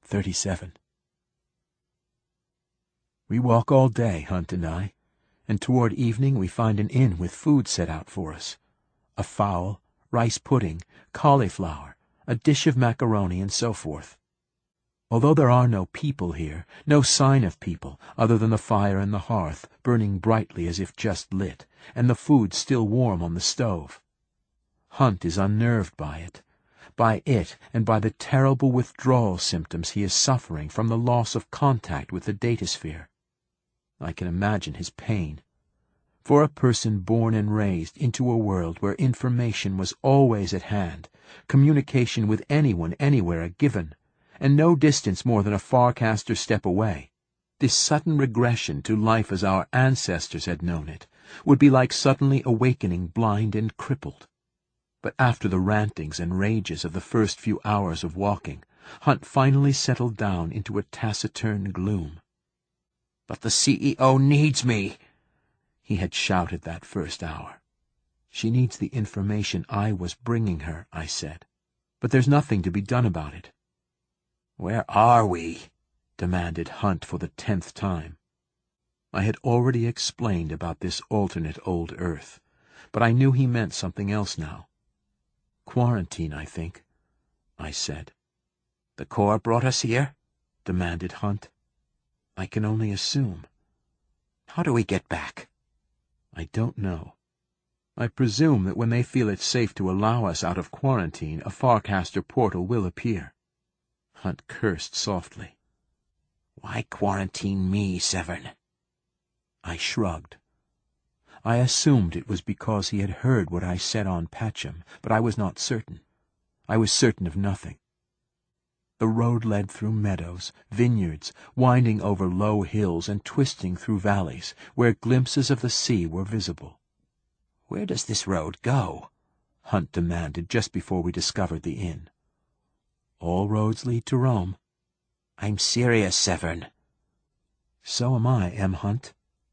37. We walk all day, Hunt and I, and toward evening we find an inn with food set out for us. A fowl, rice pudding, cauliflower, a dish of macaroni, and so forth. Although there are no people here, no sign of people, other than the fire in the hearth, burning brightly as if just lit, and the food still warm on the stove. Hunt is unnerved by it and by the terrible withdrawal symptoms he is suffering from the loss of contact with the datasphere. I can imagine his pain. For a person born and raised into a world where information was always at hand, communication with anyone anywhere a given, and no distance more than a Farcaster step away, this sudden regression to life as our ancestors had known it would be like suddenly awakening blind and crippled. But after the rantings and rages of the first few hours of walking, Hunt finally settled down into a taciturn gloom. "But the CEO needs me," he had shouted that first hour. "She needs the information I was bringing her," I said. "But there's nothing to be done about it." "Where are we?" demanded Hunt for the 10th time. I had already explained about this alternate old Earth, but I knew he meant something else now. "Quarantine, I think," I said. "The Corps brought us here?" demanded Hunt. "I can only assume." "How do we get back?" "I don't know. I presume that when they feel it's safe to allow us out of quarantine, a Farcaster portal will appear." Hunt cursed softly. "Why quarantine me, Severn?" I shrugged. I assumed it was because he had heard what I said on Patcham, but I was not certain. I was certain of nothing. The road led through meadows, vineyards, winding over low hills and twisting through valleys, where glimpses of the sea were visible. "Where does this road go?" Hunt demanded just before we discovered the inn. "All roads lead to Rome." "I'm serious, Severn." "So am I, M. Hunt."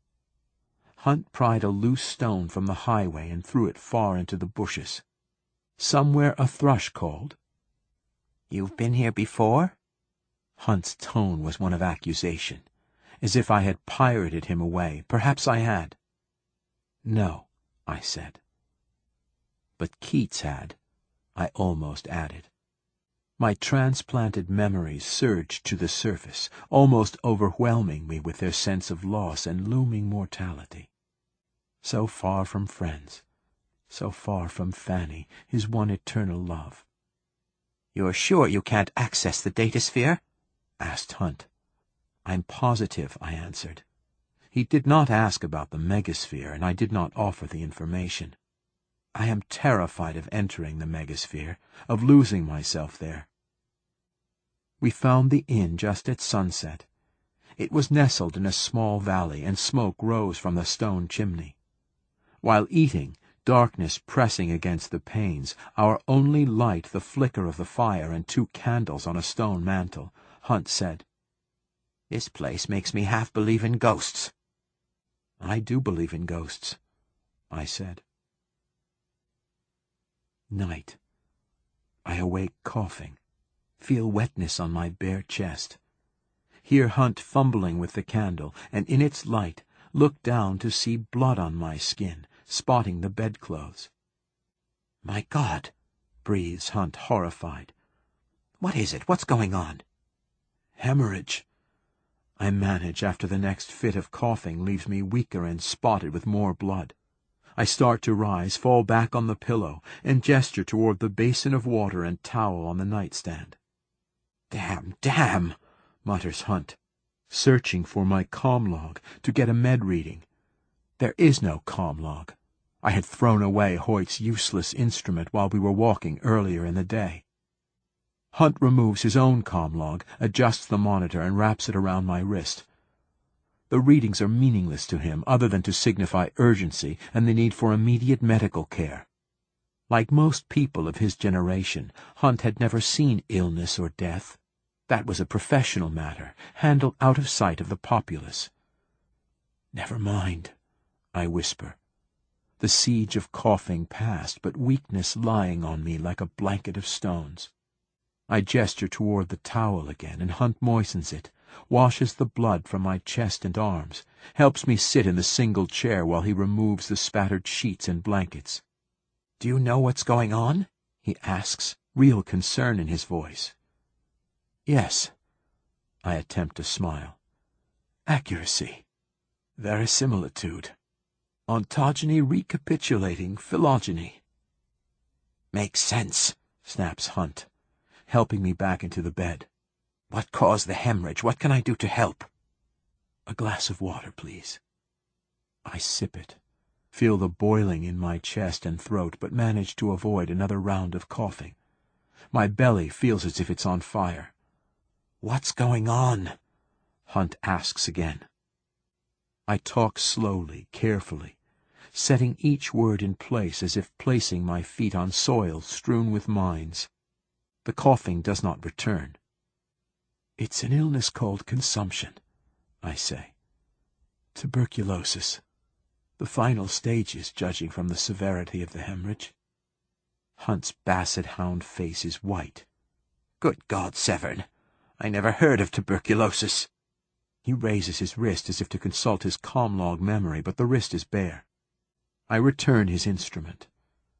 Hunt pried a loose stone from the highway and threw it far into the bushes. "Somewhere a thrush called." "You've been here before?" Hunt's tone was one of accusation, as if I had pirated him away. Perhaps I had. "No," I said. "But Keats had," I almost added. My transplanted memories surged to the surface, almost overwhelming me with their sense of loss and looming mortality. So far from friends, so far from Fanny, his one eternal love. "You're sure you can't access the datasphere?" asked Hunt. "I'm positive," I answered. He did not ask about the megasphere, and I did not offer the information. I am terrified of entering the megasphere, of losing myself there. We found the inn just at sunset. It was nestled in a small valley, and smoke rose from the stone chimney. While eating, darkness pressing against the panes, our only light the flicker of the fire and 2 candles on a stone mantel, Hunt said, "This place makes me half believe in ghosts." "I do believe in ghosts," I said. Night. I awake coughing, feel wetness on my bare chest, hear Hunt fumbling with the candle, and in its light look down to see blood on my skin, spotting the bedclothes. "My God," breathes Hunt, horrified. "What is it? What's going on?" "Hemorrhage," I manage after the next fit of coughing leaves me weaker and spotted with more blood. I start to rise, fall back on the pillow, and gesture toward the basin of water and towel on the nightstand. Damn, mutters Hunt, searching for my comm log to get a med reading. There is no comm log. I had thrown away Hoyt's useless instrument while we were walking earlier in the day. Hunt removes his own comm log, adjusts the monitor, and wraps it around my wrist. The readings are meaningless to him, other than to signify urgency and the need for immediate medical care. Like most people of his generation, Hunt had never seen illness or death. That was a professional matter, handled out of sight of the populace. "Never mind," I whisper. The siege of coughing past, but weakness lying on me like a blanket of stones. I gesture toward the towel again, and Hunt moistens it, washes the blood from my chest and arms, helps me sit in the single chair while he removes the spattered sheets and blankets. "Do you know what's going on?" he asks, real concern in his voice. "Yes." I attempt to smile. "Accuracy. Verisimilitude. Ontogeny recapitulating phylogeny." "Makes sense," snaps Hunt, helping me back into the bed. "What caused the hemorrhage? What can I do to help?" "A glass of water, please." I sip it, feel the boiling in my chest and throat, but manage to avoid another round of coughing. My belly feels as if it's on fire. "What's going on?" Hunt asks again. I talk slowly, carefully, setting each word in place as if placing my feet on soil strewn with mines. The coughing does not return. "It's an illness called consumption," I say. "Tuberculosis. The final stages, judging from the severity of the hemorrhage." Hunt's basset hound face is white. "Good God, Severn! I never heard of tuberculosis." He raises his wrist as if to consult his Comlog memory, but the wrist is bare. I return his instrument.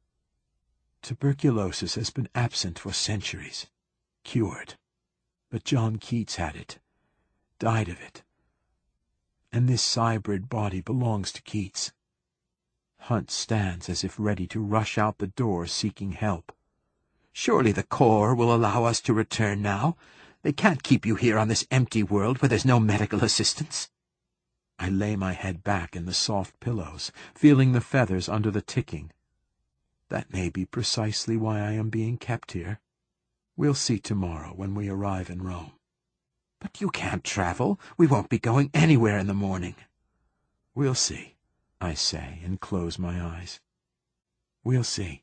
"Tuberculosis has been absent for centuries. Cured. But John Keats had it. Died of it. And this cybrid body belongs to Keats." Hunt stands as if ready to rush out the door seeking help. "Surely the Corps will allow us to return now. They can't keep you here on this empty world where there's no medical assistance." I lay my head back in the soft pillows, feeling the feathers under the ticking. That may be precisely why I am being kept here. We'll see tomorrow when we arrive in Rome. "But you can't travel. We won't be going anywhere in the morning." "We'll see," I say, and close my eyes. "We'll see."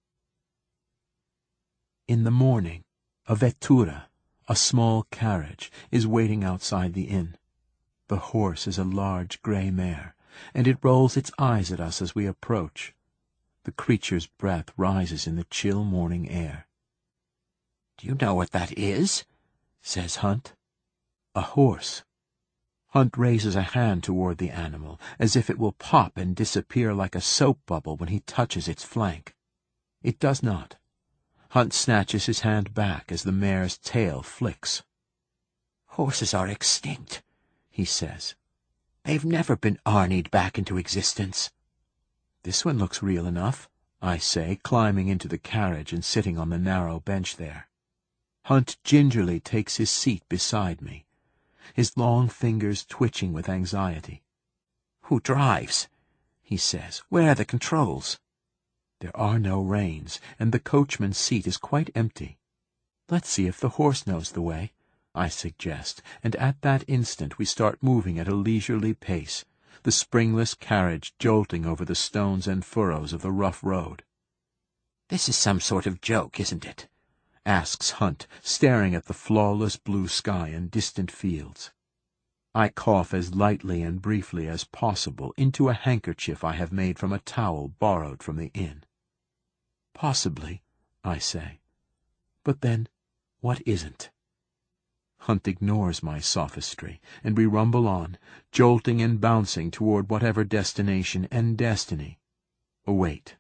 In the morning, a vettura, a small carriage, is waiting outside the inn. The horse is a large grey mare, and it rolls its eyes at us as we approach. The creature's breath rises in the chill morning air. "Do you know what that is?" says Hunt. "A horse." Hunt raises a hand toward the animal, as if it will pop and disappear like a soap bubble when he touches its flank. It does not. Hunt snatches his hand back as the mare's tail flicks. "Horses are extinct," he says. "They've never been Arnied back into existence." "This one looks real enough," I say, climbing into the carriage and sitting on the narrow bench there. Hunt gingerly takes his seat beside me, his long fingers twitching with anxiety. "Who drives?" he says. "Where are the controls?" There are no reins, and the coachman's seat is quite empty. "Let's see if the horse knows the way," I suggest, and at that instant we start moving at a leisurely pace, the springless carriage jolting over the stones and furrows of the rough road. "This is some sort of joke, isn't it?" asks Hunt, staring at the flawless blue sky and distant fields. I cough as lightly and briefly as possible into a handkerchief I have made from a towel borrowed from the inn. "Possibly," I say. "But then, what isn't?" Hunt ignores my sophistry, and we rumble on, jolting and bouncing toward whatever destination and destiny await.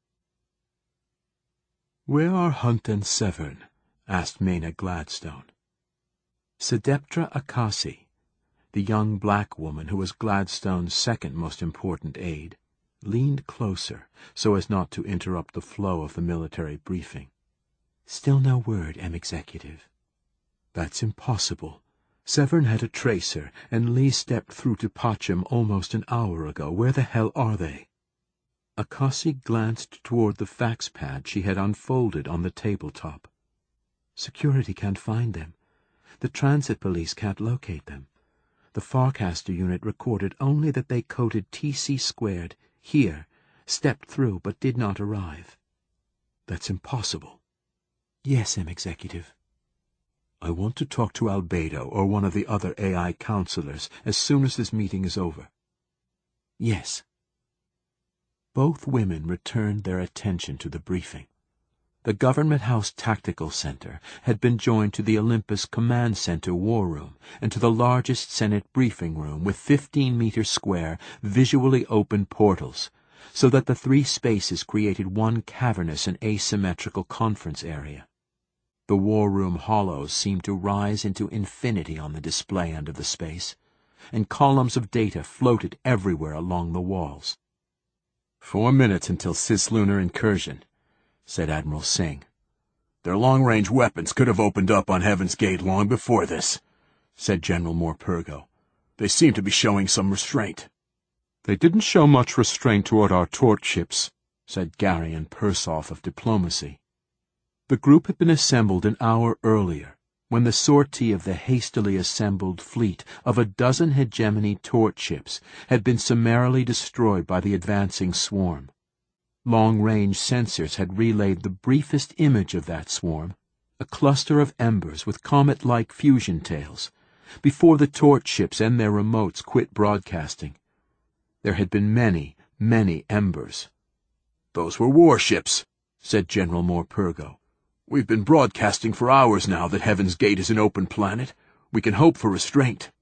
"Where are Hunt and Severn?" asked Mena Gladstone. Sedeptra Akasi, the young black woman who was Gladstone's second most important aide, leaned closer so as not to interrupt the flow of the military briefing. "Still no word, Executive." "That's impossible. Severn had a tracer, and Lee stepped through to Pacham almost an hour ago. Where the hell are they?" Akasi glanced toward the fax pad she had unfolded on the tabletop. "Security can't find them. The transit police can't locate them. The Farcaster unit recorded only that they coded TC² here, stepped through but did not arrive." "That's impossible." "Yes, Executive." "I want to talk to Albedo or one of the other AI counselors as soon as this meeting is over." "Yes." Both women returned their attention to the briefing. The Government House Tactical Center had been joined to the Olympus Command Center War Room and to the largest Senate briefing room with 15-meter square, visually open portals, so that the three spaces created one cavernous and asymmetrical conference area. The war room hollows seemed to rise into infinity on the display end of the space, and columns of data floated everywhere along the walls. 4 minutes until cislunar incursion, said Admiral Singh. Their long-range weapons could have opened up on Heaven's Gate long before this, said General Morpurgo. They seem to be showing some restraint. They didn't show much restraint toward our torch ships, said Garyon Persoff of diplomacy. The group had been assembled an hour earlier, when the sortie of the hastily assembled fleet of a dozen hegemony torch ships had been summarily destroyed by the advancing swarm. Long-range sensors had relayed the briefest image of that swarm, a cluster of embers with comet-like fusion tails, before the torch ships and their remotes quit broadcasting. There had been many, many embers. "Those were warships," said General Morpurgo. "We've been broadcasting for hours now that Heaven's Gate is an open planet. We can hope for restraint."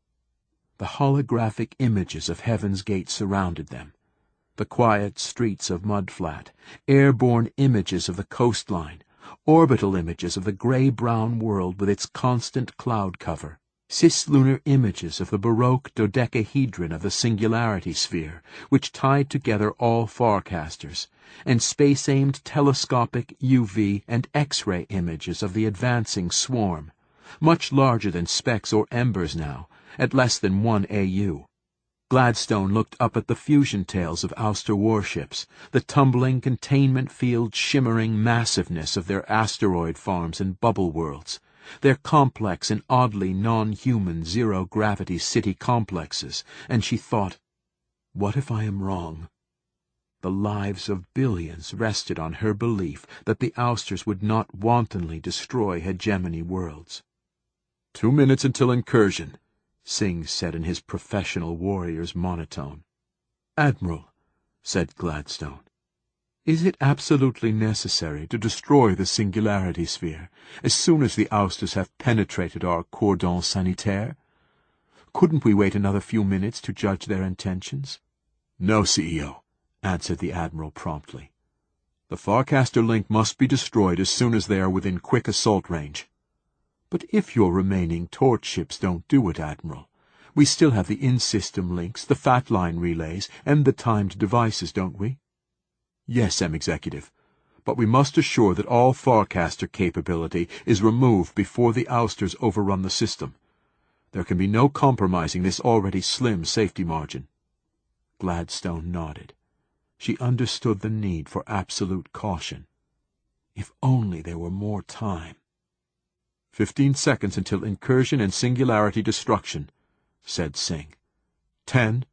The holographic images of Heaven's Gate surrounded them. The quiet streets of Mudflat, airborne images of the coastline, orbital images of the gray-brown world with its constant cloud cover, cislunar images of the Baroque dodecahedron of the singularity sphere, which tied together all Farcasters, and space-aimed telescopic UV and X-ray images of the advancing swarm, much larger than specks or embers now, at less than 1 AU. Gladstone looked up at the fusion tails of Ouster warships, the tumbling containment field shimmering massiveness of their asteroid farms and bubble worlds, their complex and oddly non-human zero-gravity city complexes, and she thought, what if I am wrong? The lives of billions rested on her belief that the Ousters would not wantonly destroy hegemony worlds. 2 minutes until incursion, Singh said in his professional warrior's monotone. Admiral, said Gladstone, is it absolutely necessary to destroy the singularity sphere as soon as the Ousters have penetrated our cordon sanitaire? Couldn't we wait another few minutes to judge their intentions? No, CEO, answered the Admiral promptly. The Farcaster link must be destroyed as soon as they are within quick assault range. But if your remaining torch ships don't do it, Admiral, we still have the in-system links, the fat line relays, and the timed devices, don't we? Yes, Executive, but we must assure that all Farcaster capability is removed before the Ousters overrun the system. There can be no compromising this already slim safety margin. Gladstone nodded. She understood the need for absolute caution. If only there were more time. 15 seconds until incursion and singularity destruction, said Singh. 10.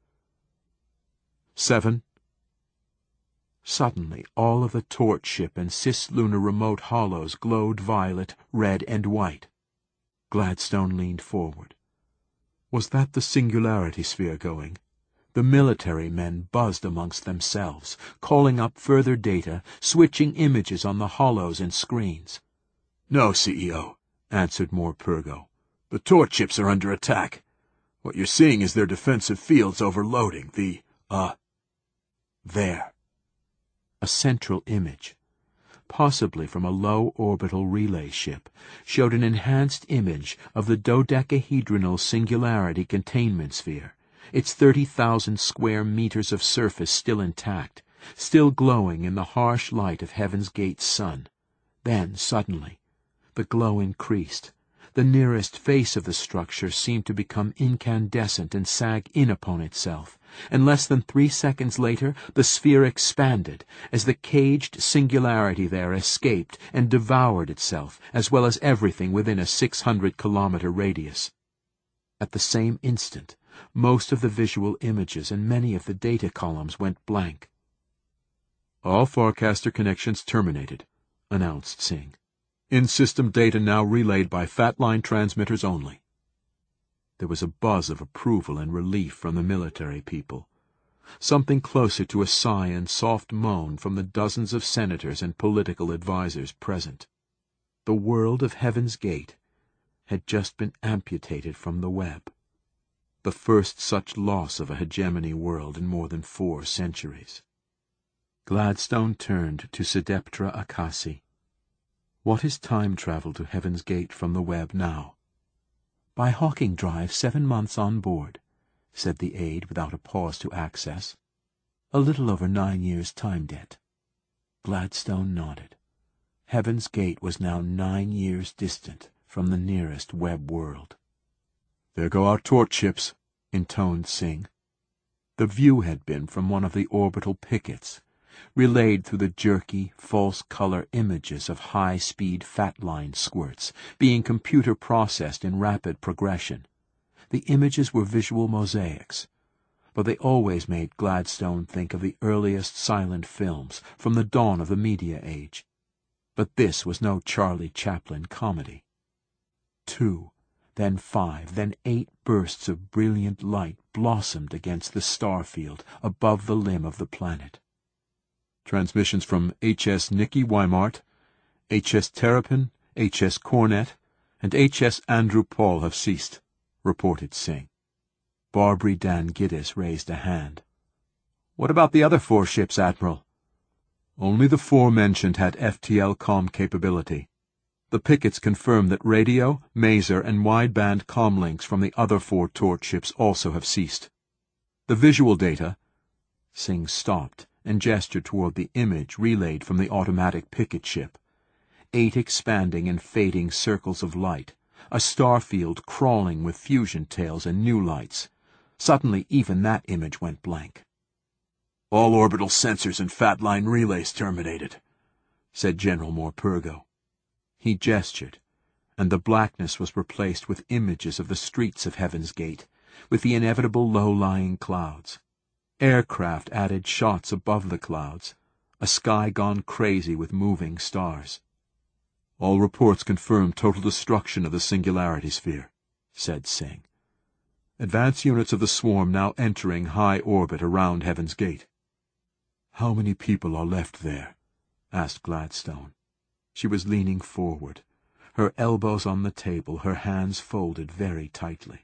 7. Suddenly all of the torch ship and cislunar remote hollows glowed violet, red, and white. Gladstone leaned forward. Was that the singularity sphere going? The military men buzzed amongst themselves, calling up further data, switching images on the hollows and screens. No, CEO, answered Morpurgo. The torch ships are under attack. What you're seeing is their defensive fields overloading. There. A central image, possibly from a low orbital relay ship, showed an enhanced image of the dodecahedronal singularity containment sphere, its 30,000 square meters of surface still intact, still glowing in the harsh light of Heaven's Gate sun. Then, suddenly, the glow increased. The nearest face of the structure seemed to become incandescent and sag in upon itself, and less than 3 seconds later the sphere expanded as the caged singularity there escaped and devoured itself, as well as everything within a 600-kilometer radius. At the same instant, most of the visual images and many of the data columns went blank. All Farcaster connections terminated, announced Singh. In-system data now relayed by fat line transmitters only. There was a buzz of approval and relief from the military people. something closer to a sigh and soft moan from the dozens of senators and political advisers present. The world of Heaven's Gate had just been amputated from the web, the first such loss of a hegemony world in more than 4 centuries. Gladstone turned to Sedeptra Akasi. "What is time travel to Heaven's Gate from the web now?" "By Hawking Drive, 7 months on board," said the aide without a pause to access. "A little over 9 years' time debt." Gladstone nodded. Heaven's Gate was now 9 years distant from the nearest web world. "There go our torch ships," intoned Singh. The view had been from one of the orbital pickets, relayed through the jerky, false-color images of high-speed fat-line squirts, being computer-processed in rapid progression. The images were visual mosaics, but they always made Gladstone think of the earliest silent films from the dawn of the media age. But this was no Charlie Chaplin comedy. 2, then 5, then 8 bursts of brilliant light blossomed against the star field above the limb of the planet. "Transmissions from H.S. Nicky Weimart, H.S. Terrapin, H.S. Cornet, and H.S. Andrew Paul have ceased," reported Singh. Barbary Dan Giddis raised a hand. "What about the other 4 ships, Admiral?" "Only the 4 mentioned had FTL comm capability. The pickets confirm that radio, maser, and wideband comm links from the other 4 torch ships also have ceased. The visual data—" Singh stopped and gestured toward the image relayed from the automatic picket ship. 8 expanding and fading circles of light, a star field crawling with fusion tails and new lights. Suddenly even that image went blank. "All orbital sensors and fat line relays terminated," said General Morpurgo. He gestured, and the blackness was replaced with images of the streets of Heaven's Gate, with the inevitable low-lying clouds. Aircraft added shots above the clouds, a sky gone crazy with moving stars. "All reports confirm total destruction of the Singularity Sphere," said Singh. "Advance units of the swarm now entering high orbit around Heaven's Gate." "How many people are left there?" asked Gladstone. She was leaning forward, her elbows on the table, her hands folded very tightly.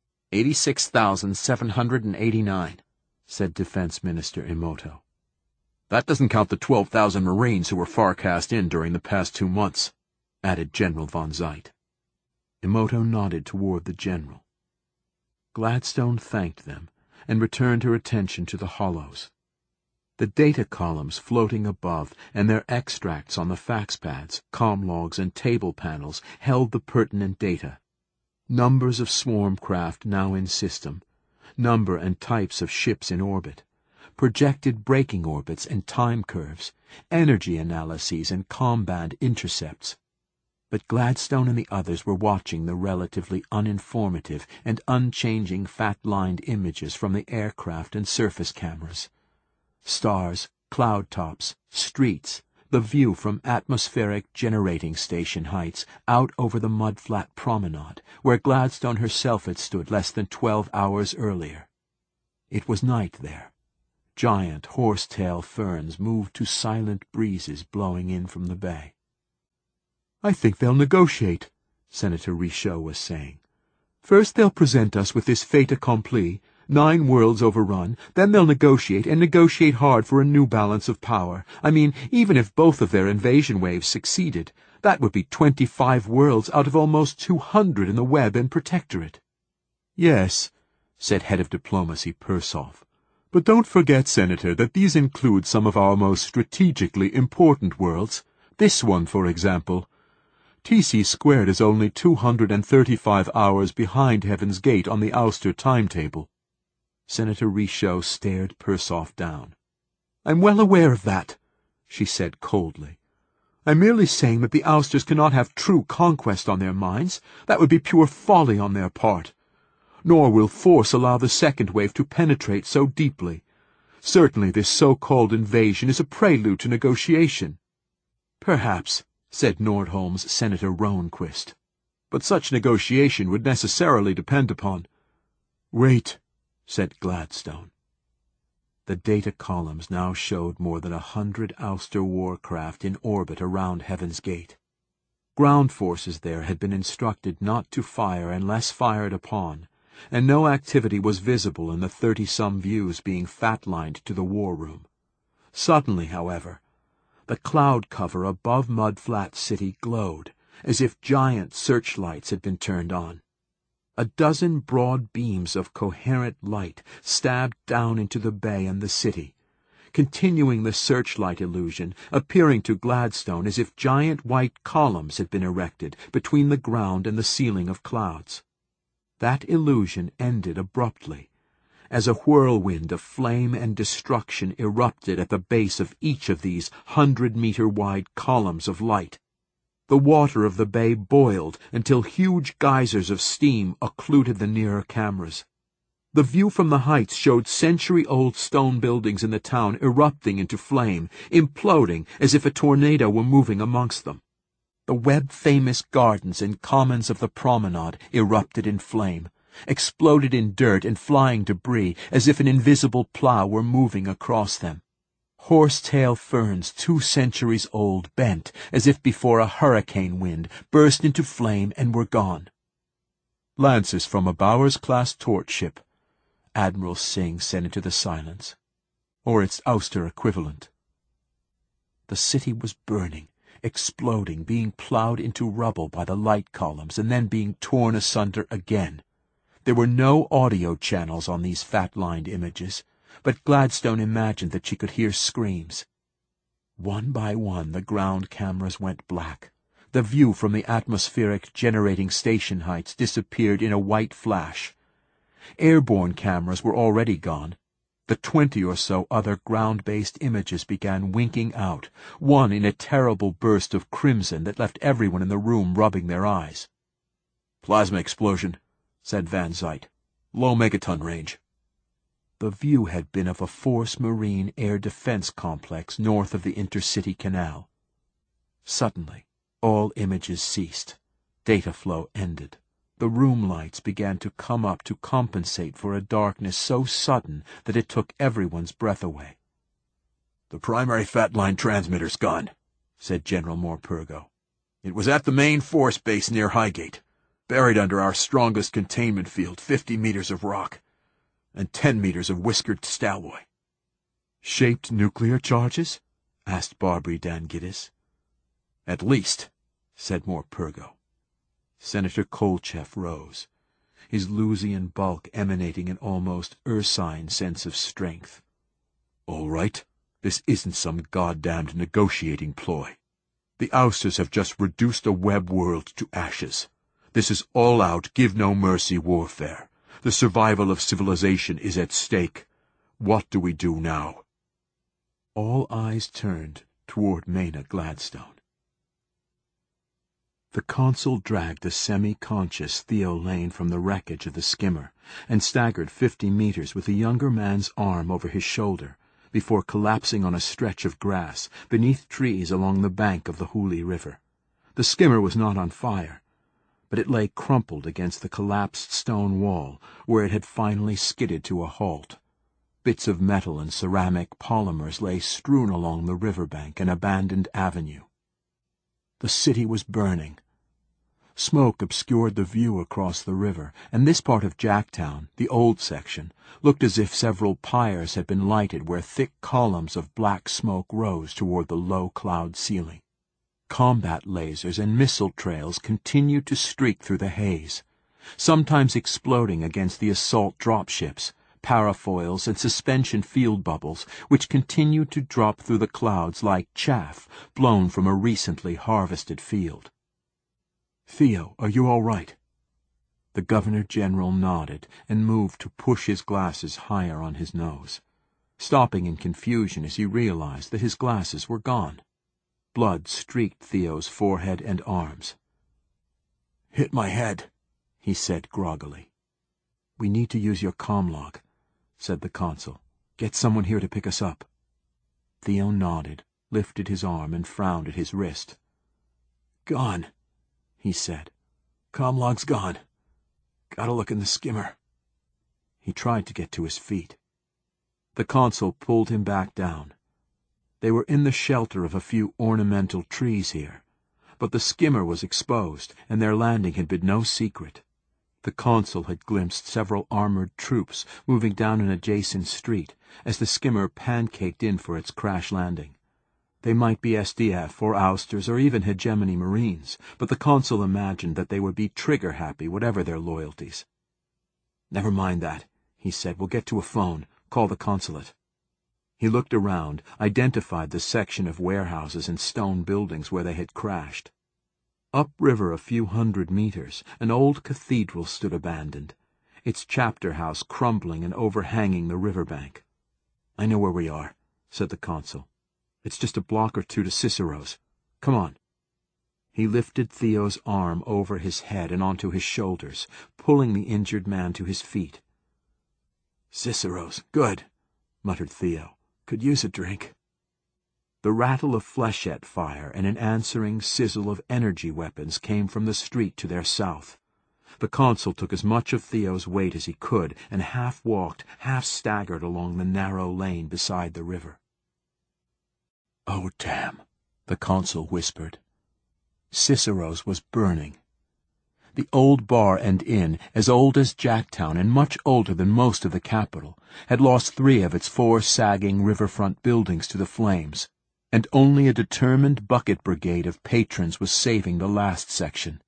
86,789, said Defense Minister Emoto. "That doesn't count the 12,000 Marines who were forecast in during the past 2 months," added General von Zeit. Emoto nodded toward the general. Gladstone thanked them and returned her attention to the hollows. The data columns floating above and their extracts on the fax pads, comm logs, and table panels held the pertinent data. Numbers of swarm craft now in system, number and types of ships in orbit, projected braking orbits and time curves, energy analyses and comm-band intercepts. But Gladstone and the others were watching the relatively uninformative and unchanging fat-lined images from the aircraft and surface cameras. Stars, cloud tops, streets, the view from atmospheric generating station heights out over the mud-flat promenade, where Gladstone herself had stood less than 12 hours earlier. It was night there. Giant horsetail ferns moved to silent breezes blowing in from the bay. "I think they'll negotiate," Senator Richaud was saying. "First they'll present us with this fait accompli, 9 worlds overrun, then they'll negotiate, and negotiate hard for a new balance of power. I mean, even if both of their invasion waves succeeded, that would be 25 worlds out of almost 200 in the web and protectorate." "Yes," said Head of Diplomacy Persoff. "But don't forget, Senator, that these include some of our most strategically important worlds. This one, for example. TC² is only 235 hours behind Heaven's Gate on the ouster timetable." Senator Richaud stared Persoff down. "I'm well aware of that," she said coldly. "I'm merely saying that the ousters cannot have true conquest on their minds. That would be pure folly on their part. Nor will force allow the second wave to penetrate so deeply. Certainly this so-called invasion is a prelude to negotiation." "Perhaps," said Nordholm's Senator Rohnquist. "But such negotiation would necessarily depend upon—" "Wait," said Gladstone. The data columns now showed more than 100 Ouster warcraft in orbit around Heaven's Gate. Ground forces there had been instructed not to fire unless fired upon, and no activity was visible in the 30-some views being fat-lined to the war room. Suddenly, however, the cloud cover above Mudflat City glowed, as if giant searchlights had been turned on. A dozen broad beams of coherent light stabbed down into the bay and the city, continuing the searchlight illusion, appearing to Gladstone as if giant white columns had been erected between the ground and the ceiling of clouds. That illusion ended abruptly, as a whirlwind of flame and destruction erupted at the base of each of these 100-meter-wide columns of light. The water of the bay boiled until huge geysers of steam occluded the nearer cameras. The view from the heights showed century-old stone buildings in the town erupting into flame, imploding as if a tornado were moving amongst them. The web-famous gardens and commons of the promenade erupted in flame, exploded in dirt and flying debris as if an invisible plough were moving across them. Horsetail ferns 2 centuries old bent as if before a hurricane wind, burst into flame and were gone. "Lances from a Bowers-class torch ship," Admiral Singh said into the silence, "or its ouster equivalent." The city was burning, exploding, being ploughed into rubble by the light columns and then being torn asunder again. There were no audio channels on these fat-lined images, but Gladstone imagined that she could hear screams. One by one the ground cameras went black. The view from the atmospheric generating station heights disappeared in a white flash. Airborne cameras were already gone. The 20 or so other ground-based images began winking out, one in a terrible burst of crimson that left everyone in the room rubbing their eyes. "Plasma explosion," said Van Zyte. "Low megaton range." The view had been of a Force Marine air defense complex north of the Intercity Canal. Suddenly, all images ceased. Data flow ended. The room lights began to come up to compensate for a darkness so sudden that it took everyone's breath away. "The primary fat line transmitter's gone," said General Morpurgo. "It was at the main force base near Highgate, buried under our strongest containment field, 50 meters of rock, and 10 meters of whiskered stalloy." "Shaped nuclear charges?" asked Barbary Dan Giddis. "At least," said Morpurgo. Senator Kolchev rose, his Lusian bulk emanating an almost ursine sense of strength. "All right, this isn't some goddamned negotiating ploy. The ousters have just reduced a web world to ashes. This is all-out, give-no-mercy warfare. The survival of civilization is at stake. What do we do now?" All eyes turned toward Mena Gladstone. The consul dragged the semi-conscious Theo Lane from the wreckage of the skimmer and staggered 50 meters with the younger man's arm over his shoulder before collapsing on a stretch of grass beneath trees along the bank of the Hooghly River. The skimmer was not on fire, but it lay crumpled against the collapsed stone wall where it had finally skidded to a halt. Bits of metal and ceramic polymers lay strewn along the riverbank and abandoned avenue. The city was burning. Smoke obscured the view across the river, and this part of Jacktown, the old section, looked as if several pyres had been lighted where thick columns of black smoke rose toward the low cloud ceiling. Combat lasers and missile trails continued to streak through the haze, sometimes exploding against the assault dropships, parafoils, and suspension field bubbles, which continued to drop through the clouds like chaff blown from a recently harvested field. "Theo, are you all right?" The Governor-General nodded and moved to push his glasses higher on his nose, stopping in confusion as he realized that his glasses were gone. Blood streaked Theo's forehead and arms. "Hit my head," he said groggily. "We need to use your comm-log," said the consul. "Get someone here to pick us up." Theo nodded, lifted his arm, and frowned at his wrist. "Gone," he said. "Comm-log's gone. Gotta look in the skimmer." He tried to get to his feet. The consul pulled him back down. They were in the shelter of a few ornamental trees here, but the skimmer was exposed, and their landing had been no secret. The consul had glimpsed several armored troops moving down an adjacent street as the skimmer pancaked in for its crash landing. They might be SDF or ousters or even hegemony Marines, but the consul imagined that they would be trigger-happy whatever their loyalties. "Never mind that," he said. "We'll get to a phone. Call the consulate." He looked around, identified the section of warehouses and stone buildings where they had crashed. Upriver a few hundred meters, an old cathedral stood abandoned, its chapter house crumbling and overhanging the riverbank. "I know where we are," said the consul. "It's just a block or two to Cicero's. Come on." He lifted Theo's arm over his head and onto his shoulders, pulling the injured man to his feet. "Cicero's, good," muttered Theo. "Could use a drink." The rattle of flechette fire and an answering sizzle of energy weapons came from the street to their south. The consul took as much of Theo's weight as he could and half walked, half staggered along the narrow lane beside the river. "Oh, damn," the consul whispered. Cicero's was burning. The old bar and inn, as old as Jacktown and much older than most of the capital, had lost 3 of its 4 sagging riverfront buildings to the flames, and only a determined bucket brigade of patrons was saving the last section.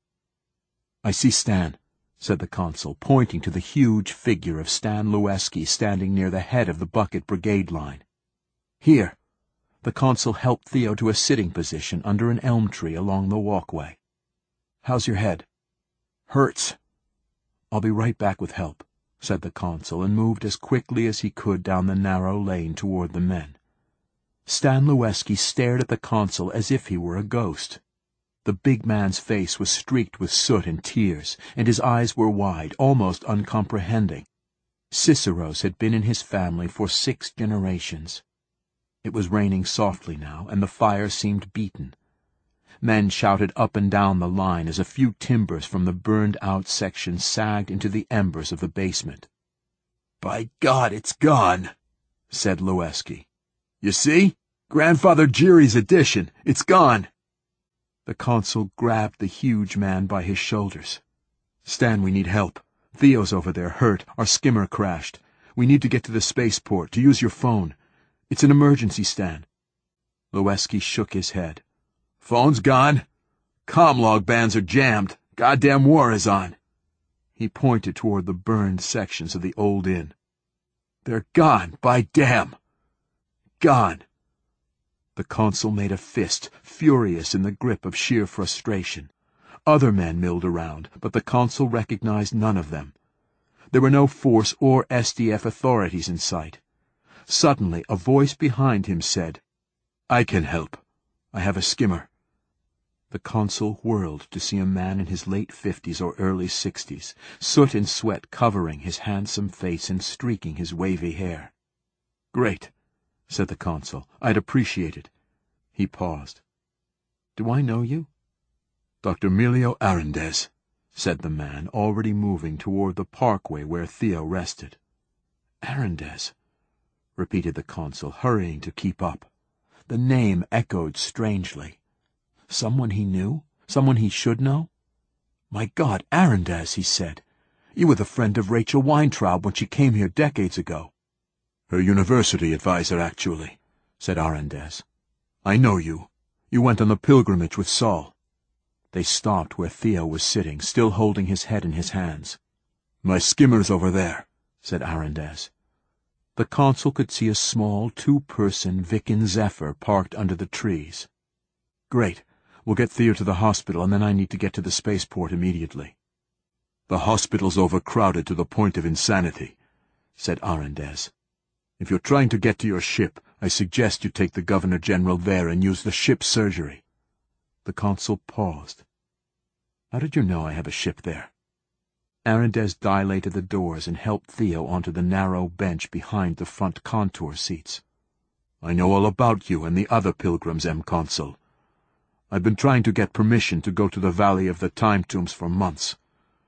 "I see Stan," said the consul, pointing to the huge figure of Stan Lueski standing near the head of the bucket brigade line. "Here." The consul helped Theo to a sitting position under an elm tree along the walkway. "How's your head?" "Hurts." "I'll be right back with help," said the consul, and moved as quickly as he could down the narrow lane toward the men. Stan Lueski stared at the consul as if he were a ghost. The big man's face was streaked with soot and tears, and his eyes were wide, almost uncomprehending. Cicero's had been in his family for 6 generations. It was raining softly now, and the fire seemed beaten. Men shouted up and down the line as a few timbers from the burned-out section sagged into the embers of the basement. "By God, it's gone," said Lueski. "You see? Grandfather Giri's addition. It's gone." The consul grabbed the huge man by his shoulders. "Stan, we need help. Theo's over there, hurt. Our skimmer crashed. We need to get to the spaceport, to use your phone. It's an emergency, Stan." Lueski shook his head. "Phone's gone. Comlog bands are jammed. Goddamn war is on." He pointed toward the burned sections of the old inn. "They're gone, by damn. Gone." The consul made a fist, furious in the grip of sheer frustration. Other men milled around, but the consul recognized none of them. There were no force or SDF authorities in sight. Suddenly, a voice behind him said, "I can help. I have a skimmer." The consul whirled to see a man in his late 50s or early 60s, soot and sweat covering his handsome face and streaking his wavy hair. "Great," said the consul. "I'd appreciate it." He paused. "Do I know you?" "Dr. Emilio Arendez," said the man, already moving toward the parkway where Theo rested. "Arendez," repeated the consul, hurrying to keep up. The name echoed strangely. Someone he knew? Someone he should know? "My God, Arendez," he said. "You were the friend of Rachel Weintraub when she came here decades ago." "Her university advisor, actually," said Arendez. "I know you. You went on the pilgrimage with Saul." They stopped where Theo was sitting, still holding his head in his hands. "My skimmer's over there," said Arendez. The consul could see a small 2-person Viken Zephyr parked under the trees. "Great. We'll get Theo to the hospital, and then I need to get to the spaceport immediately." "The hospital's overcrowded to the point of insanity," said Arendez. "If you're trying to get to your ship, I suggest you take the Governor-General there and use the ship's surgery." The consul paused. "How did you know I have a ship there?" Arendez dilated the doors and helped Theo onto the narrow bench behind the front contour seats. "I know all about you and the other pilgrims, Consul. I've been trying to get permission to go to the Valley of the Time Tombs for months.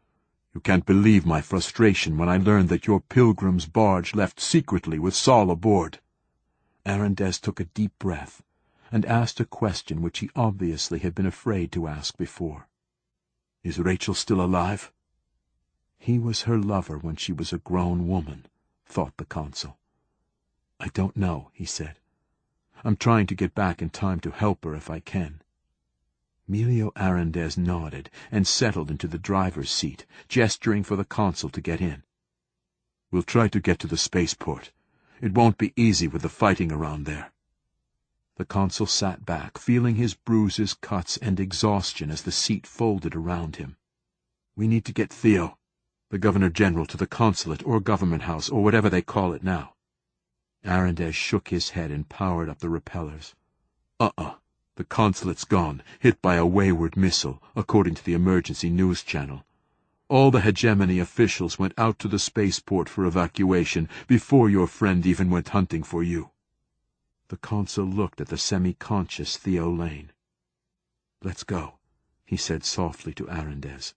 You can't believe my frustration when I learned that your pilgrim's barge left secretly with Saul aboard." Arendez took a deep breath and asked a question which he obviously had been afraid to ask before. "Is Rachel still alive?" He was her lover when she was a grown woman, thought the consul. "I don't know," he said. "I'm trying to get back in time to help her if I can." Emilio Arendez nodded and settled into the driver's seat, gesturing for the consul to get in. "We'll try to get to the spaceport. It won't be easy with the fighting around there." The consul sat back, feeling his bruises, cuts, and exhaustion as the seat folded around him. "We need to get Theo, the Governor-General, to the consulate or government house or whatever they call it now." Arendez shook his head and powered up the repellers. The consulate's gone, hit by a wayward missile, according to the emergency news channel. All the hegemony officials went out to the spaceport for evacuation before your friend even went hunting for you. The consul looked at the semi-conscious Theo Lane. "Let's go," he said softly to Arendez.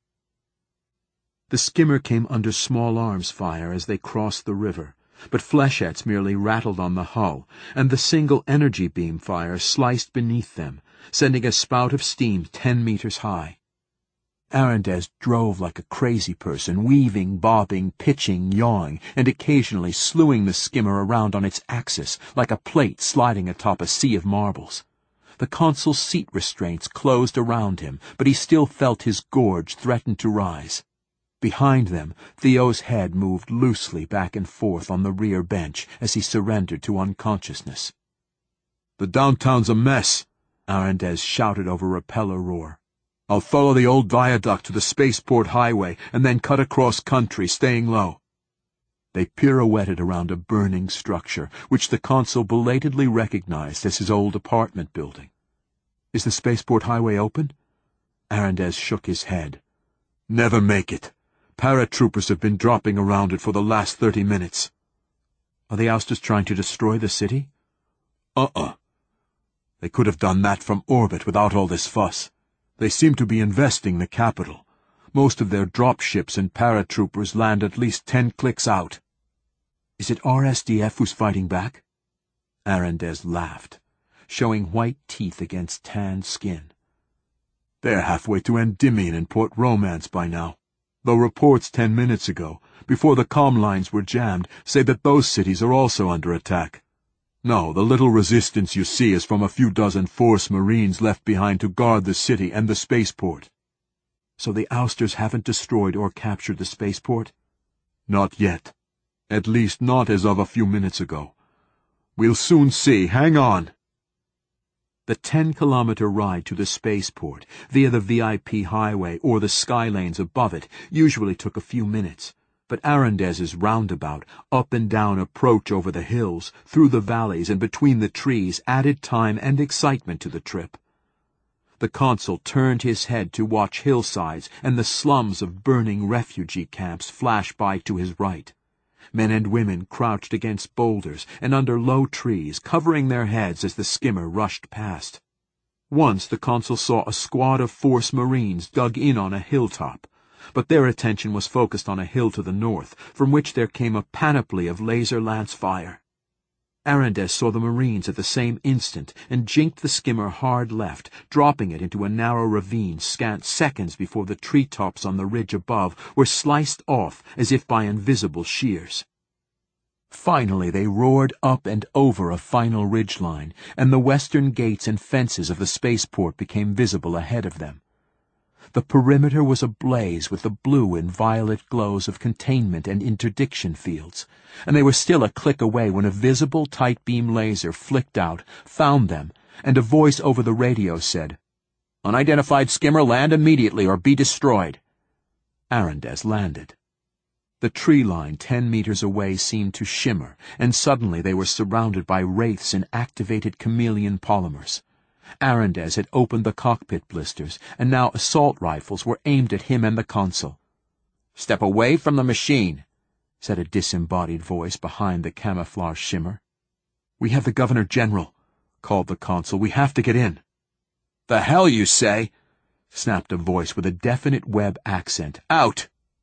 The skimmer came under small arms fire as they crossed the river, but flechettes merely rattled on the hull, and the single energy beam fire sliced beneath them, sending a spout of steam 10 meters high. Arendez drove like a crazy person, weaving, bobbing, pitching, yawing, and occasionally slewing the skimmer around on its axis like a plate sliding atop a sea of marbles. The consul's seat restraints closed around him, but he still felt his gorge threaten to rise. Behind them, Theo's head moved loosely back and forth on the rear bench as he surrendered to unconsciousness. "The downtown's a mess," Arendez shouted over repeller roar. "I'll follow the old viaduct to the spaceport highway and then cut across country, staying low." They pirouetted around a burning structure, which the consul belatedly recognized as his old apartment building. "Is the spaceport highway open?" Arendez shook his head. "Never make it. Paratroopers have been dropping around it for the last 30 minutes. "Are the ousters trying to destroy the city?" They could have done that from orbit without all this fuss. They seem to be investing the capital. Most of their drop ships and paratroopers land at least 10 clicks out." "Is it RSDF who's fighting back?" Arendez laughed, showing white teeth against tanned skin. "They're halfway to Endymion and Port Romance by now, though reports 10 minutes ago, before the comm lines were jammed, say that those cities are also under attack. No, the little resistance you see is from a few dozen Force Marines left behind to guard the city and the spaceport." "So the ousters haven't destroyed or captured the spaceport?" "Not yet. At least not as of a few minutes ago. We'll soon see. Hang on." The 10-kilometer ride to the spaceport, via the VIP highway or the sky lanes above it, usually took a few minutes. But Arendez's roundabout, up and down approach over the hills, through the valleys and between the trees added time and excitement to the trip. The consul turned his head to watch hillsides and the slums of burning refugee camps flash by to his right. Men and women crouched against boulders and under low trees, covering their heads as the skimmer rushed past. Once the consul saw a squad of Force Marines dug in on a hilltop, but their attention was focused on a hill to the north, from which there came a panoply of laser lance fire. Arendez saw the Marines at the same instant and jinked the skimmer hard left, dropping it into a narrow ravine scant seconds before the treetops on the ridge above were sliced off as if by invisible shears. Finally they roared up and over a final ridgeline, and the western gates and fences of the spaceport became visible ahead of them. The perimeter was ablaze with the blue and violet glows of containment and interdiction fields, and they were still a click away when a visible tight-beam laser flicked out, found them, and a voice over the radio said, "Unidentified skimmer, land immediately or be destroyed." Arendez landed. The tree line 10 meters away seemed to shimmer, and suddenly they were surrounded by wraiths in activated chameleon polymers. Arendez had opened the cockpit blisters, and now assault rifles were aimed at him and the consul. "Step away from the machine," said a disembodied voice behind the camouflage shimmer. "We have the Governor-General," called the consul. "We have to get in." "The hell you say?" snapped a voice with a definite web accent. "Out!"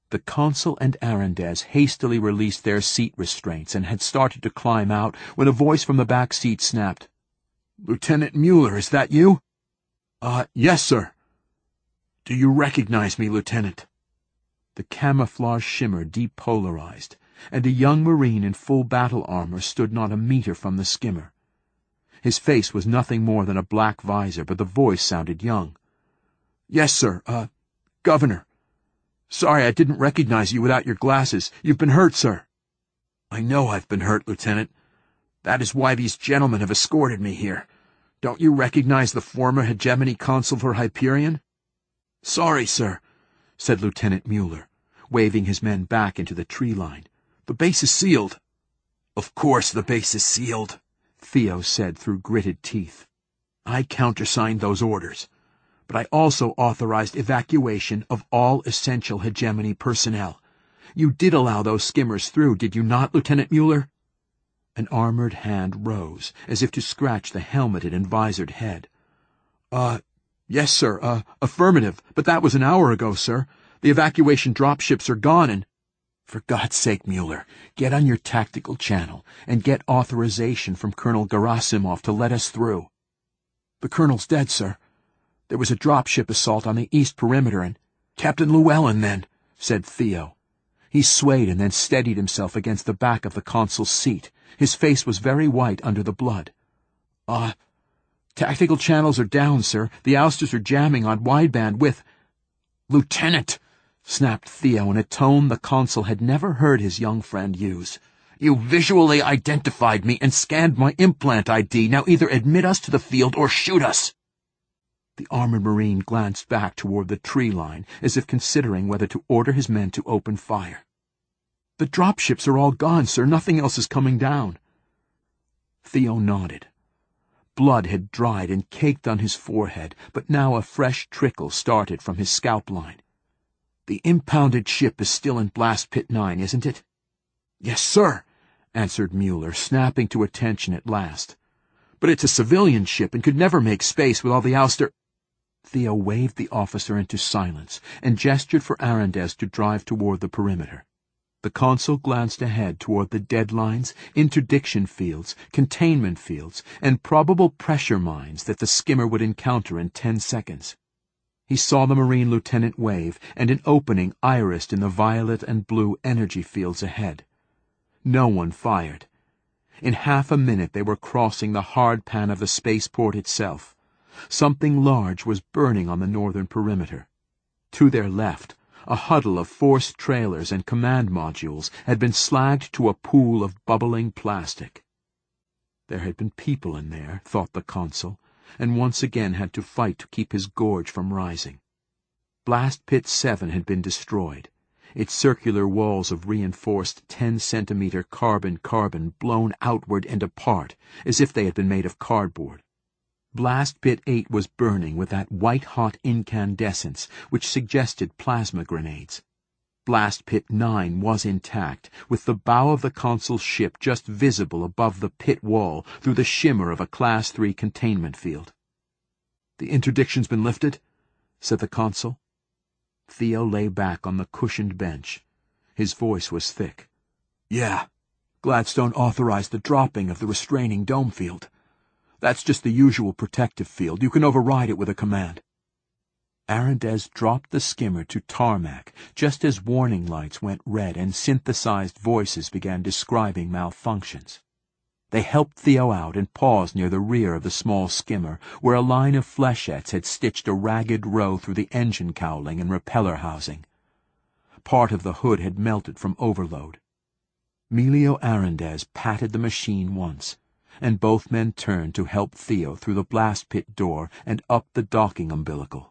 The consul and Arendez hastily released their seat restraints and had started to climb out when a voice from the back seat snapped, "Lieutenant Mueller, is that you?" Yes, sir." "Do you recognize me, Lieutenant?" The camouflage shimmer depolarized, and a young Marine in full battle armor stood not a meter from the skimmer. His face was nothing more than a black visor, but the voice sounded young. "Yes, sir. Governor. Sorry I didn't recognize you without your glasses. You've been hurt, sir." "I know I've been hurt, Lieutenant. That is why these gentlemen have escorted me here. Don't you recognize the former hegemony consul for Hyperion?" "Sorry, sir," said Lieutenant Mueller, waving his men back into the tree line. "The base is sealed." "Of course the base is sealed," Theo said through gritted teeth. "I countersigned those orders, but I also authorized evacuation of all essential hegemony personnel. You did allow those skimmers through, did you not, Lieutenant Mueller?" An armored hand rose, as if to scratch the helmeted and visored head. Yes, sir, affirmative, but that was an hour ago, sir. The evacuation dropships are gone and—" "For God's sake, Mueller, get on your tactical channel and get authorization from Colonel Gerasimov to let us through." "The colonel's dead, sir. There was a dropship assault on the east perimeter and—" "Captain Llewellyn, then," said Theo. He swayed and then steadied himself against the back of the consul's seat. His face was very white under the blood. Tactical channels are down, sir. The ousters are jamming on wideband with—" "Lieutenant!" snapped Theo in a tone the consul had never heard his young friend use. "You visually identified me and scanned my implant ID. Now either admit us to the field or shoot us." The armored Marine glanced back toward the tree line, as if considering whether to order his men to open fire. "The dropships are all gone, sir. Nothing else is coming down." Theo nodded. Blood had dried and caked on his forehead, but now a fresh trickle started from his scalp line. "The impounded ship is still in Blast Pit 9, isn't it?" "Yes, sir," answered Mueller, snapping to attention at last. "But it's a civilian ship and could never make space with all the ouster—" Theo waved the officer into silence and gestured for Arendez to drive toward the perimeter. The consul glanced ahead toward the deadlines, interdiction fields, containment fields, and probable pressure mines that the skimmer would encounter in 10 seconds. He saw the Marine lieutenant wave and an opening irised in the violet and blue energy fields ahead. No one fired. In half a minute they were crossing the hard pan of the spaceport itself. Something large was burning on the northern perimeter. To their left, a huddle of forced trailers and command modules had been slagged to a pool of bubbling plastic. There had been people in there, thought the consul, and once again had to fight to keep his gorge from rising. Blast Pit 7 had been destroyed, its circular walls of reinforced 10-centimeter carbon blown outward and apart as if they had been made of cardboard. Blast Pit 8 was burning with that white-hot incandescence which suggested plasma grenades. Blast Pit 9 was intact, with the bow of the consul's ship just visible above the pit wall through the shimmer of a Class 3 containment field. "The interdiction's been lifted?" said the consul. Theo lay back on the cushioned bench. His voice was thick. "Yeah. Gladstone authorized the dropping of the restraining dome field. That's just the usual protective field. You can override it with a command." Arendez dropped the skimmer to tarmac just as warning lights went red and synthesized voices began describing malfunctions. They helped Theo out and paused near the rear of the small skimmer, where a line of flechettes had stitched a ragged row through the engine cowling and repeller housing. Part of the hood had melted from overload. Melio Arendez patted the machine once, and both men turned to help Theo through the blast pit door and up the docking umbilical.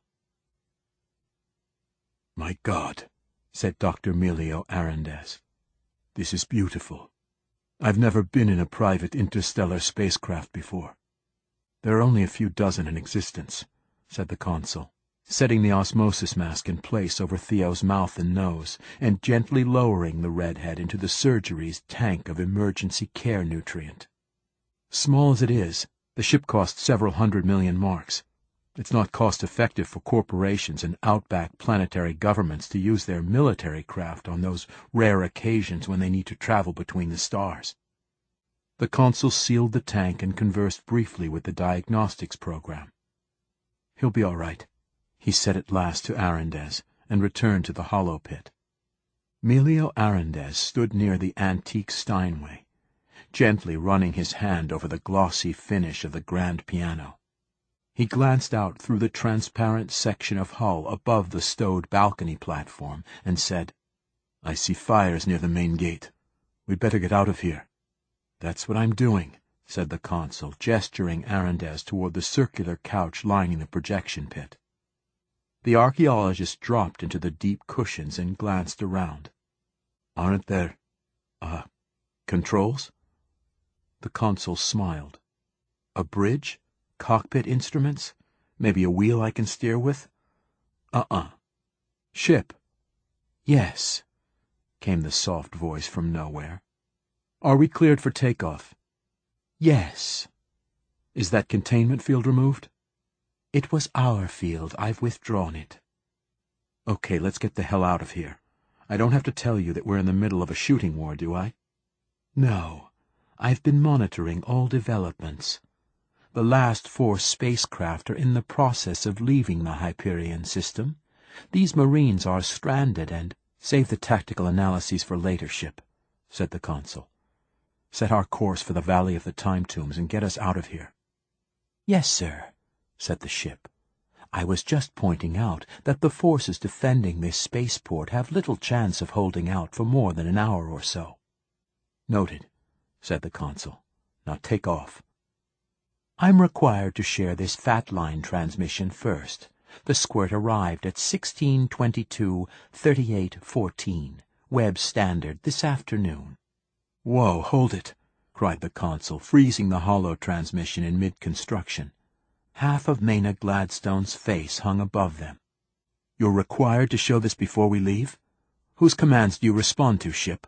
"My God," said Dr. Melio Arendez. "This is beautiful. I've never been in a private interstellar spacecraft before." "There are only a few dozen in existence," said the consul, setting the osmosis mask in place over Theo's mouth and nose, and gently lowering the redhead into the surgery's tank of emergency care nutrient. "Small as it is, the ship cost several 100 million marks. It's not cost-effective for corporations and outback planetary governments to use their military craft on those rare occasions when they need to travel between the stars. The consul sealed the tank and conversed briefly with the diagnostics program. "He'll be all right," he said at last to Arendez, and returned to the hollow pit. Melio Arendez stood near the antique Steinway, gently running his hand over the glossy finish of the grand piano. He glanced out through the transparent section of hull above the stowed balcony platform and said, "I see fires near the main gate. We'd better get out of here." "That's what I'm doing," said the consul, gesturing Arendez toward the circular couch lining the projection pit. The archaeologist dropped into the deep cushions and glanced around. "Aren't there, controls?" The consul smiled. "A bridge? Cockpit instruments? Maybe a wheel I can steer with?" "Ship?" "Yes," came the soft voice from nowhere. "Are we cleared for takeoff?" "Yes." "Is that containment field removed?" "It was our field. I've withdrawn it." "Okay, let's get the hell out of here. I don't have to tell you that we're in the middle of a shooting war, do I?" "No. I've been monitoring all developments. The last 4 spacecraft are in the process of leaving the Hyperion system. These Marines are stranded and—" "Save the tactical analyses for later, Ship," said the consul. "Set our course for the Valley of the Time Tombs and get us out of here." "Yes, sir," said the ship. "I was just pointing out that the forces defending this spaceport have little chance of holding out for more than an hour or so." "Noted," said the consul. "Now take off." "I'm required to share this fat line transmission first. The squirt arrived at 16:22:38:14, Webb Standard, this afternoon." "Whoa, hold it," cried the consul, freezing the hollow transmission in mid-construction. Half of Maynard Gladstone's face hung above them. "You're required to show this before we leave? Whose commands do you respond to, Ship?"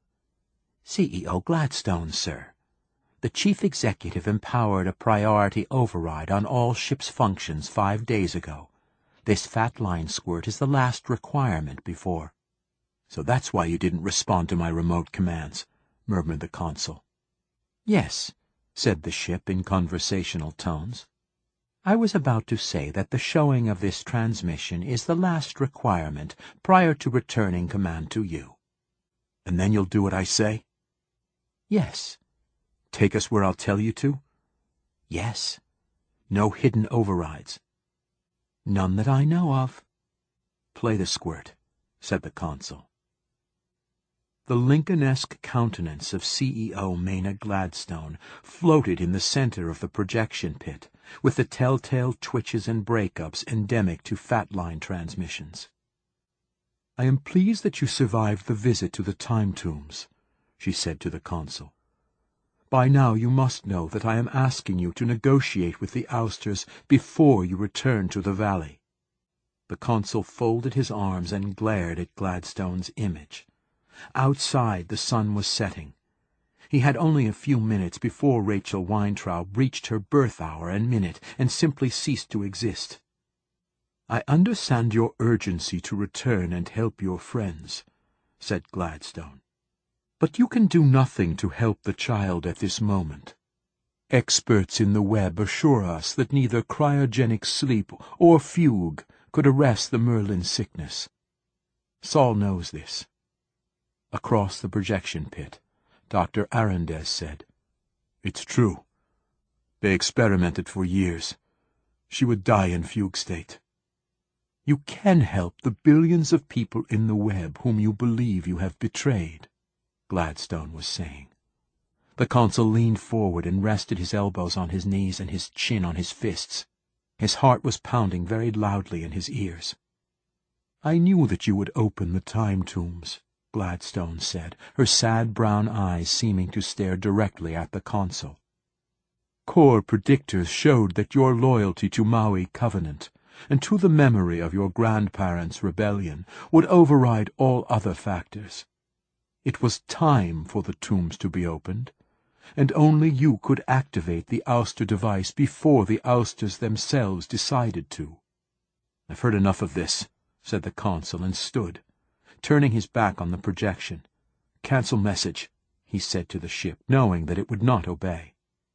"CEO Gladstone, sir. The chief executive empowered a priority override on all ship's functions 5 days ago. This fat line squirt is the last requirement before—" "So that's why you didn't respond to my remote commands," murmured the consul. "Yes," said the ship in conversational tones. "I was about to say that the showing of this transmission is the last requirement prior to returning command to you." "And then you'll do what I say?" "Yes." "Take us where I'll tell you to?" "Yes." "No hidden overrides?" "None that I know of." "Play the squirt," said the consul. The Lincoln-esque countenance of CEO Maynard Gladstone floated in the center of the projection pit, with the telltale twitches and breakups endemic to fat line transmissions. "I am pleased that you survived the visit to the Time Tombs," she said to the consul. "By now you must know that I am asking you to negotiate with the ousters before you return to the valley." The consul folded his arms and glared at Gladstone's image. Outside the sun was setting. He had only a few minutes before Rachel Weintraub reached her birth hour and minute and simply ceased to exist. "I understand your urgency to return and help your friends," said Gladstone. "But you can do nothing to help the child at this moment. Experts in the web assure us that neither cryogenic sleep or fugue could arrest the Merlin sickness. Saul knows this." Across the projection pit, Dr. Arendez said, "It's true. They experimented for years. She would die in fugue state." "You can help the billions of people in the web whom you believe you have betrayed," Gladstone was saying. The consul leaned forward and rested his elbows on his knees and his chin on his fists. His heart was pounding very loudly in his ears. "I knew that you would open the Time Tombs," Gladstone said, her sad brown eyes seeming to stare directly at the consul. "Core predictors showed that your loyalty to Maui Covenant and to the memory of your grandparents' rebellion would override all other factors. It was time for the tombs to be opened. and only you could activate the ouster device before the ousters themselves decided to." "I've heard enough of this," said the consul, and stood, turning his back on the projection. "Cancel message," he said to the ship, knowing that it would not obey.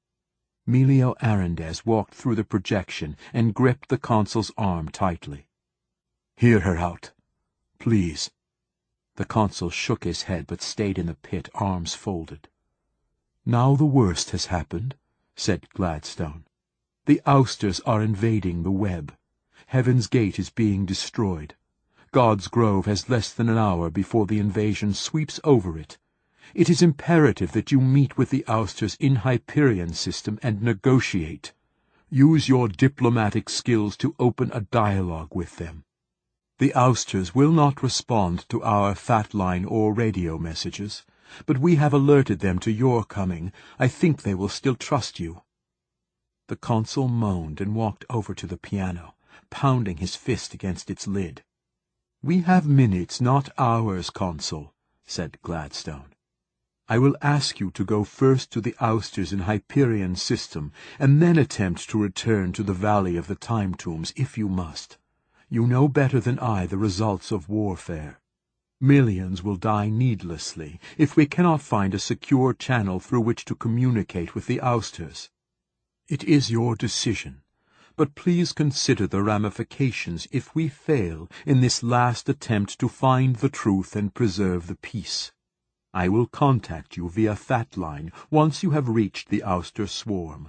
Melio Arendez walked through the projection and gripped the consul's arm tightly. "Hear her out. Please." The consul shook his head but stayed in the pit, arms folded. "Now the worst has happened," said Gladstone. "The ousters are invading the web. Heaven's Gate is being destroyed. God's Grove has less than an hour before the invasion sweeps over it. It is imperative that you meet with the ousters in Hyperion system and negotiate. Use your diplomatic skills to open a dialogue with them. The ousters will not respond to our fat line or radio messages, but we have alerted them to your coming. I think they will still trust you." The consul moaned and walked over to the piano, pounding his fist against its lid. "We have minutes, not hours, consul," said Gladstone. "I will ask you to go first to the ousters in Hyperion system, and then attempt to return to the Valley of the Time Tombs if you must. You know better than I the results of warfare. Millions will die needlessly if we cannot find a secure channel through which to communicate with the ousters. It is your decision, but please consider the ramifications if we fail in this last attempt to find the truth and preserve the peace. I will contact you via Fat Line once you have reached the ouster swarm."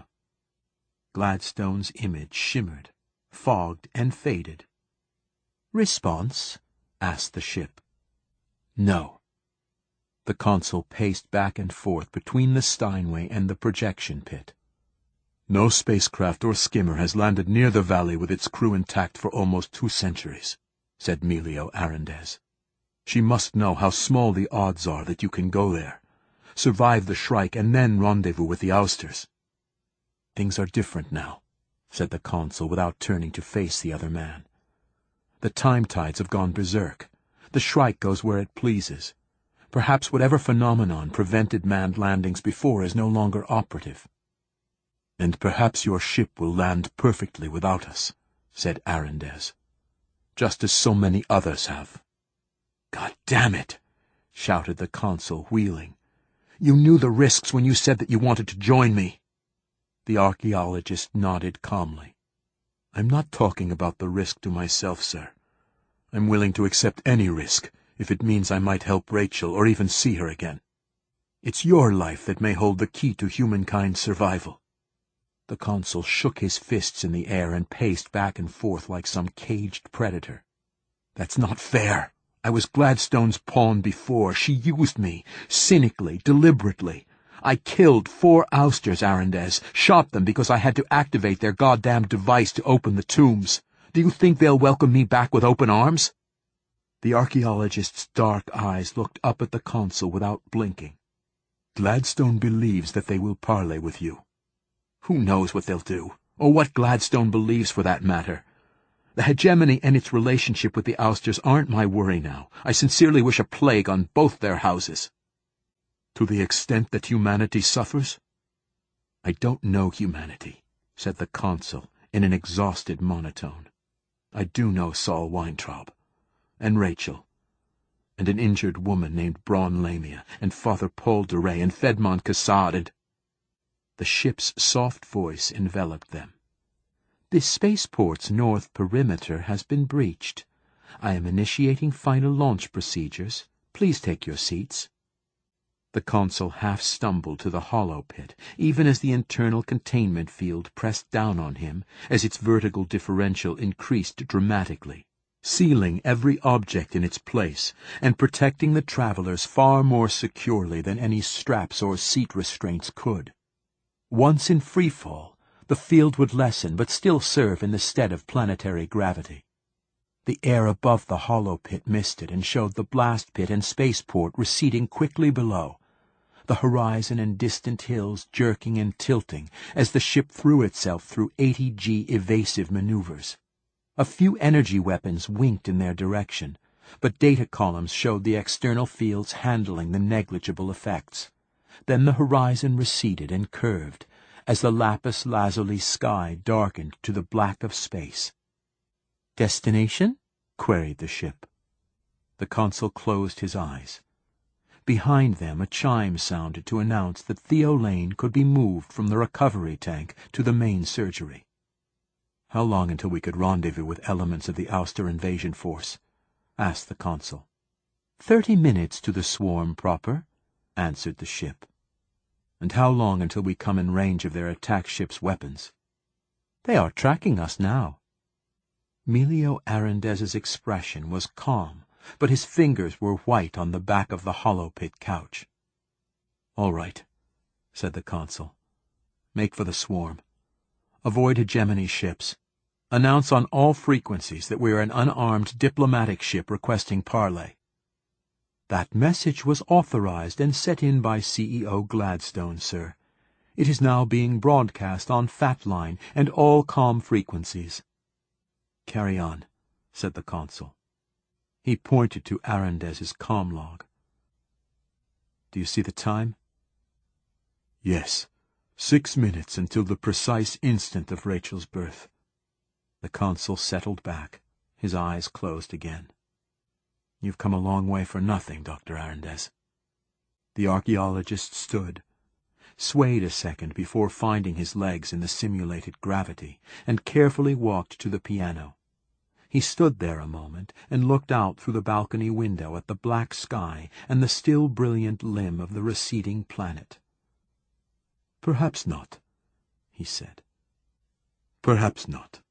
Gladstone's image shimmered, fogged, and faded. "Response?" asked the ship. "No." The consul paced back and forth between the Steinway and the projection pit. "No spacecraft or skimmer has landed near the valley with its crew intact for almost 2 centuries, said Melio Arendez. "She must know how small the odds are that you can go there, survive the Shrike, and then rendezvous with the ousters." "Things are different now," said the consul without turning to face the other man. "The time tides have gone berserk. The Shrike goes where it pleases. Perhaps whatever phenomenon prevented manned landings before is no longer operative." "And perhaps your ship will land perfectly without us," said Arendez, "just as so many others have." "God damn it!" shouted the consul, wheeling. "You knew the risks when you said that you wanted to join me." The archaeologist nodded calmly. "I'm not talking about the risk to myself, sir. I'm willing to accept any risk if it means I might help Rachel or even see her again. It's your life that may hold the key to humankind's survival." The consul shook his fists in the air and paced back and forth like some caged predator. "That's not fair. I was Gladstone's pawn before. She used me, cynically, deliberately. I killed 4 ousters, Arendez, shot them because I had to activate their goddamn device to open the tombs. Do you think they'll welcome me back with open arms?" The archaeologist's dark eyes looked up at the consul without blinking. "Gladstone believes that they will parley with you." "Who knows what they'll do, or what Gladstone believes for that matter? The hegemony and its relationship with the ousters aren't my worry now. I sincerely wish a plague on both their houses." "To the extent that humanity suffers?" "I don't know humanity," said the consul in an exhausted monotone. "I do know Saul Weintraub, and Rachel, and an injured woman named Braun Lamia, and Father Paul de Rey, and Fedmon Cassad, and—" The ship's soft voice enveloped them. "The spaceport's north perimeter has been breached. I am initiating final launch procedures. Please take your seats." The consul half stumbled to the hollow pit, even as the internal containment field pressed down on him, as its vertical differential increased dramatically, sealing every object in its place and protecting the travelers far more securely than any straps or seat restraints could. Once in freefall, the field would lessen but still serve in the stead of planetary gravity. The air above the hollow pit misted and showed the blast pit and spaceport receding quickly below, the horizon and distant hills jerking and tilting as the ship threw itself through 80G evasive maneuvers. A few energy weapons winked in their direction, but data columns showed the external fields handling the negligible effects. Then the horizon receded and curved, as the lapis lazuli sky darkened to the black of space. "Destination?" queried the ship. The consul closed his eyes. Behind them a chime sounded to announce that Theo Lane could be moved from the recovery tank to the main surgery. "How long until we could rendezvous with elements of the Ouster invasion force?" asked the consul. 30 minutes to the swarm proper," answered the ship. "And how long until we come in range of their attack ship's weapons?" "They are tracking us now." Melio Arundez's expression was calm, but his fingers were white on the back of the hollow pit couch. "All right," said the consul. "Make for the swarm. Avoid hegemony ships. Announce on all frequencies that we are an unarmed diplomatic ship requesting parley." "That message was authorized and set in by CEO Gladstone, sir. It is now being broadcast on Fat Line and all comm frequencies." "Carry on," said the consul. He pointed to Arundez's comm log. "Do you see the time?" "Yes. 6 minutes until the precise instant of Rachel's birth." The consul settled back. His eyes closed again. "You've come a long way for nothing, Dr. Arundez." The archaeologist stood, swayed a second before finding his legs in the simulated gravity, and carefully walked to the piano. He stood there a moment and looked out through the balcony window at the black sky and the still brilliant limb of the receding planet. "Perhaps not," he said. "Perhaps not."